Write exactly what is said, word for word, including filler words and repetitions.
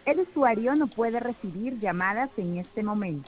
El usuario no puede recibir llamadas en este momento.